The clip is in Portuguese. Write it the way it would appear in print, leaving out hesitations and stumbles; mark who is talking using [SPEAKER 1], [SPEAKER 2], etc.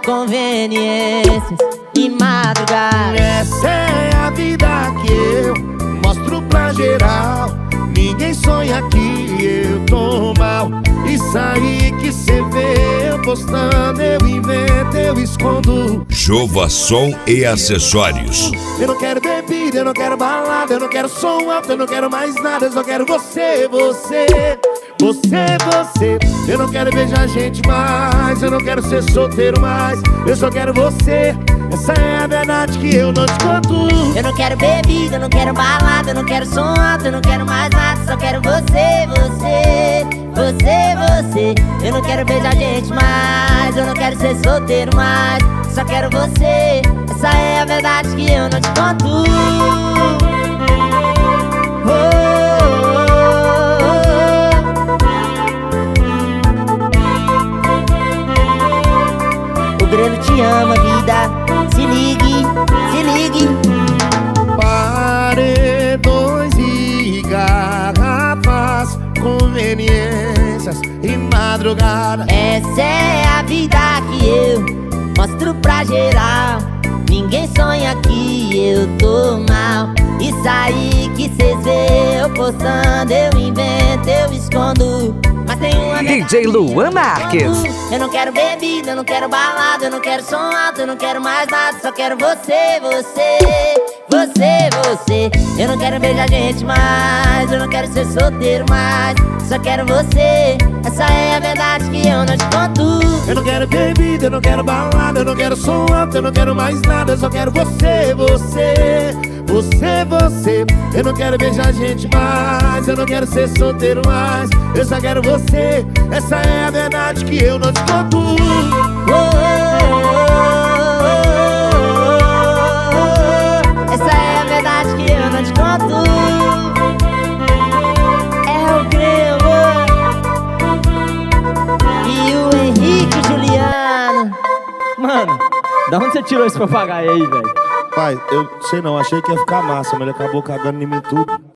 [SPEAKER 1] conveniências e madrugada.
[SPEAKER 2] Essa é a vida que eu mostro pra geral. Ninguém sonha que eu tô mal. Isso aí que cê vê eu postando, eu invento, eu escondo.
[SPEAKER 3] Jova Som e Acessórios.
[SPEAKER 2] Eu não quero bebida, eu não quero balada, eu não quero som alto, eu não quero mais nada. Eu só quero você, você, você, você. Eu não quero beijar gente mais, eu não quero ser solteiro mais. Eu só quero você, essa é a verdade que eu não te conto.
[SPEAKER 1] Eu não quero bebida, eu não quero balada, eu não quero som alto, eu não quero mais nada. Só quero você, você, você, você. Eu não quero beijar gente mais, eu não quero ser solteiro mais. Só quero você, essa é a verdade que eu não te conto. O Breno te ama, vida. Se ligue, se ligue.
[SPEAKER 2] Paredões e garrafas, conveniências e madrugada.
[SPEAKER 1] Essa é a vida que eu mostro pra geral. Ninguém sonha que eu tô mal. Isso aí que cês vê eu postando, eu invento, eu escondo. Mas tem uma
[SPEAKER 4] DJ Luan Marques.
[SPEAKER 1] Eu não quero bebida, eu não quero balada, eu não quero som alto, eu não quero mais nada. Só quero você, você, você, você. Eu não quero beijar gente mais, eu não quero ser solteiro mais. Só quero você, essa é a verdade que eu não te conto.
[SPEAKER 2] Eu não quero bebida, eu não quero balada, eu não quero som alto, eu não quero mais nada. Eu só quero você, você, você, você. Eu não quero beijar gente mais, eu não quero ser solteiro mais. Eu só quero você, essa é a verdade que eu não te conto.
[SPEAKER 1] Essa é a verdade que eu não te conto. É o Grêmio e o Henrique Juliano.
[SPEAKER 5] Mano, da onde você tirou esse papagaio aí, velho?
[SPEAKER 2] Pai, eu sei não, achei que ia ficar massa, mas ele acabou cagando em mim tudo.